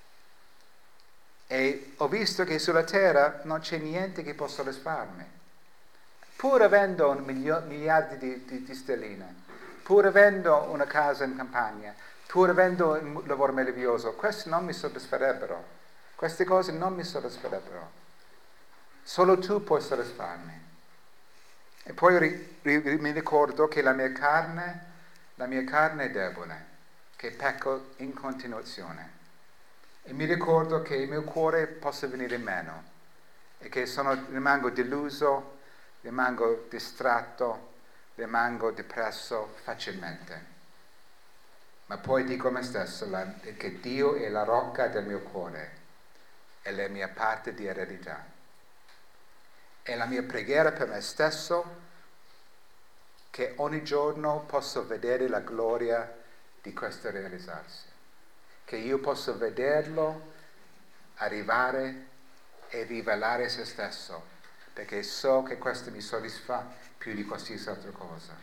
E ho visto che sulla terra non c'è niente che possa soddisfarmi. Pur avendo milio- miliardi di, di, di sterline, pur avendo una casa in campagna, pur avendo un lavoro meraviglioso, queste non mi soddisferebbero. Queste cose non mi soddisferebbero. Solo tu puoi soddisfarmi. E poi ri, ri, mi ricordo che la mia carne, la mia carne è debole, che pecco in continuazione. E mi ricordo che il mio cuore possa venire meno e che sono, rimango deluso, rimango distratto, rimango depresso facilmente. Ma poi dico a me stesso la, che Dio è la rocca del mio cuore e la mia parte di eredità. E la mia preghiera per me stesso che ogni giorno posso vedere la gloria di questo realizzarsi. Che io posso vederlo arrivare e rivelare se stesso, perché so che questo mi soddisfa più di qualsiasi altra cosa.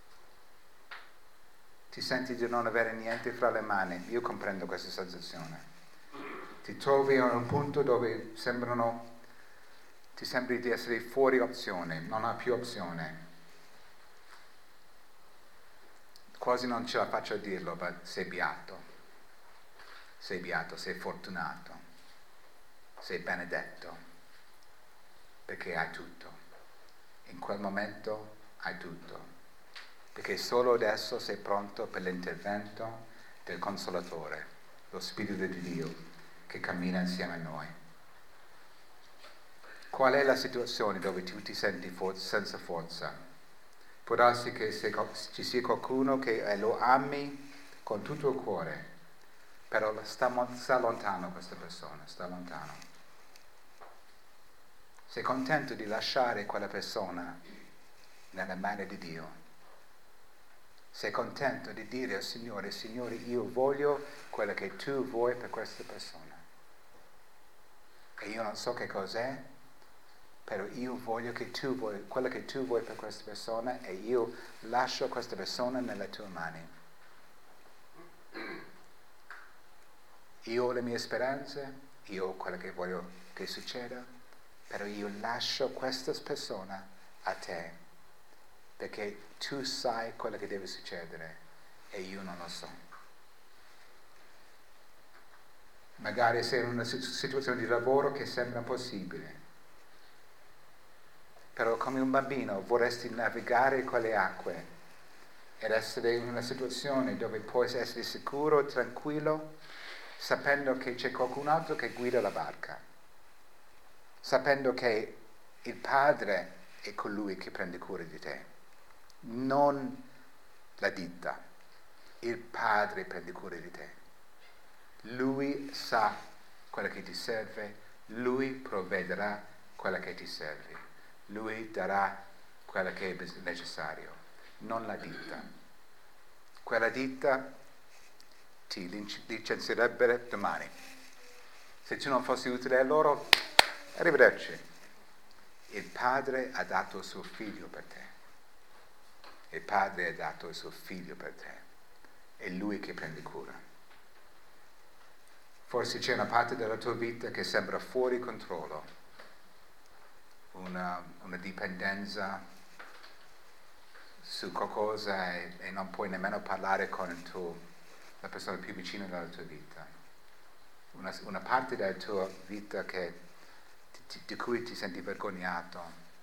Ti senti di non avere niente fra le mani? Io comprendo questa sensazione. Ti trovi a un punto dove sembrano, ti sembri di essere fuori opzione, non hai più opzione. Quasi non ce la faccio a dirlo, ma sei beato. Sei beato, sei fortunato, sei benedetto, perché hai tutto. In quel momento hai tutto, perché solo adesso sei pronto per l'intervento del Consolatore, lo Spirito di Dio che cammina insieme a noi. Qual è la situazione dove tu ti senti for- senza forza? Può darsi che se ci sia qualcuno che lo ami con tutto il cuore, però sta, sta lontano questa persona, sta lontano. Sei contento di lasciare quella persona nelle mani di Dio? Sei contento di dire al Signore: Signore, io voglio quello che tu vuoi per questa persona. E io non so che cos'è, però io voglio che tu vuoi quello che tu vuoi per questa persona e io lascio questa persona nelle tue mani. Io ho le mie speranze, io ho quello che voglio che succeda, però io lascio questa persona a te, perché tu sai quello che deve succedere e io non lo so. Magari sei in una situazione di lavoro che sembra impossibile, però come un bambino vorresti navigare quelle acque ed essere in una situazione dove puoi essere sicuro, tranquillo, sapendo che c'è qualcun altro che guida la barca, sapendo che il Padre è colui che prende cura di te, non la ditta. Il Padre prende cura di te. Lui sa quello che ti serve, Lui provvederà quello che ti serve, Lui darà quello che è necessario, non la ditta. Quella ditta ti licenzierebbe domani. Se tu non fossi utile a loro, arrivederci. Il Padre ha dato il suo figlio per te. Il Padre ha dato il suo figlio per te. È Lui che prende cura. Forse c'è una parte della tua vita che sembra fuori controllo, una, una dipendenza su qualcosa e, e non puoi nemmeno parlare con il tuo, la persona più vicina della tua vita. Una, una parte della tua vita che, di, di cui ti senti vergognato.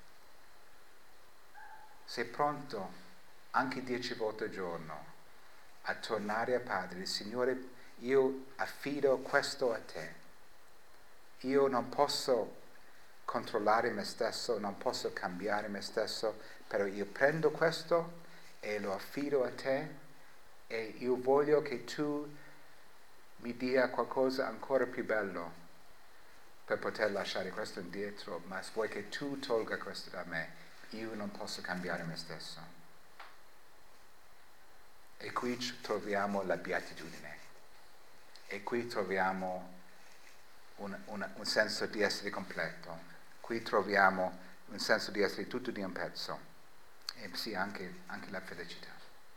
Sei pronto anche dieci volte al giorno a tornare al Padre, il Signore, io affido questo a te. Io non posso controllare me stesso, non posso cambiare me stesso, però io prendo questo e lo affido a te e io voglio che tu mi dia qualcosa ancora più bello per poter lasciare questo indietro, ma vuoi che tu tolga questo da me, io non posso cambiare me stesso. E qui troviamo la beatitudine. E qui troviamo un, un, un senso di essere completo. Qui troviamo un senso di essere tutto di un pezzo. E sì, anche, anche la felicità.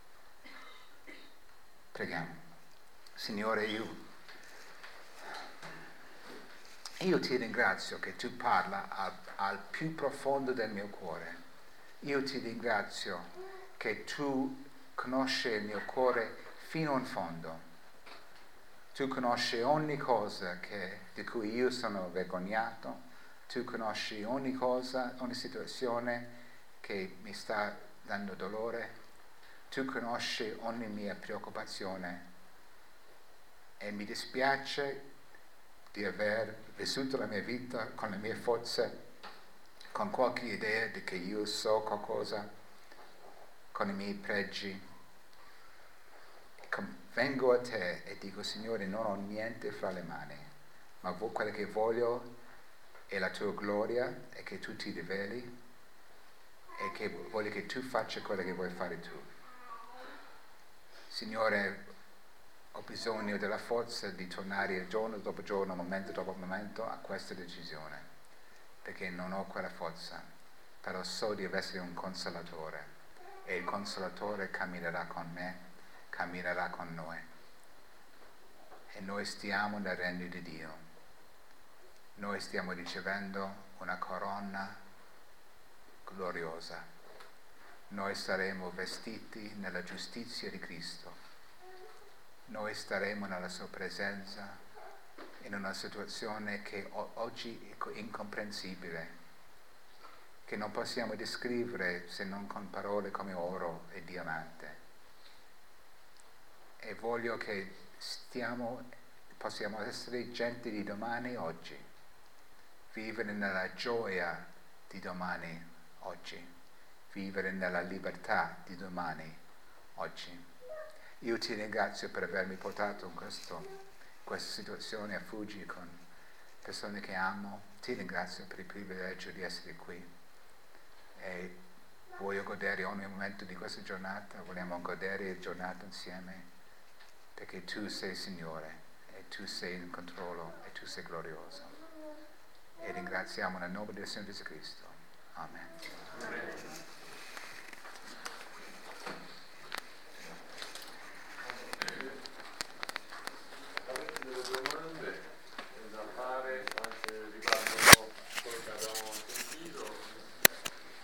Preghiamo. Signore, io, io ti ringrazio che tu parla al, al più profondo del mio cuore. Io ti ringrazio che tu conosci il mio cuore fino in fondo. Tu conosci ogni cosa che, di cui io sono vergognato, tu conosci ogni cosa, ogni situazione che mi sta dando dolore, tu conosci ogni mia preoccupazione e mi dispiace di aver vissuto la mia vita con le mie forze, con qualche idea di che io so qualcosa, con i miei pregi. Vengo a te e dico, Signore, non ho niente fra le mani, ma quello che voglio è la tua gloria e che tu ti riveli e che voglio che tu faccia quello che vuoi fare tu. Signore, ho bisogno della forza di tornare giorno dopo giorno, momento dopo momento a questa decisione, perché non ho quella forza, però so di essere un consolatore e il consolatore camminerà con me, camminerà con noi e noi stiamo nel regno di Dio, noi stiamo ricevendo una corona gloriosa, noi saremo vestiti nella giustizia di Cristo, noi staremo nella sua presenza in una situazione che oggi è incomprensibile, che non possiamo descrivere se non con parole come oro e diamante. E voglio che stiamo, possiamo essere gente di domani oggi, vivere nella gioia di domani oggi, vivere nella libertà di domani oggi. Io ti ringrazio per avermi portato in questo, questa situazione a Fuji con persone che amo, ti ringrazio per il privilegio di essere qui e voglio godere ogni momento di questa giornata, vogliamo godere la giornata insieme. Perché tu sei Signore e tu sei in controllo e tu sei glorioso. E ringraziamo nel nome del Signore Gesù Cristo. Amen. Amen.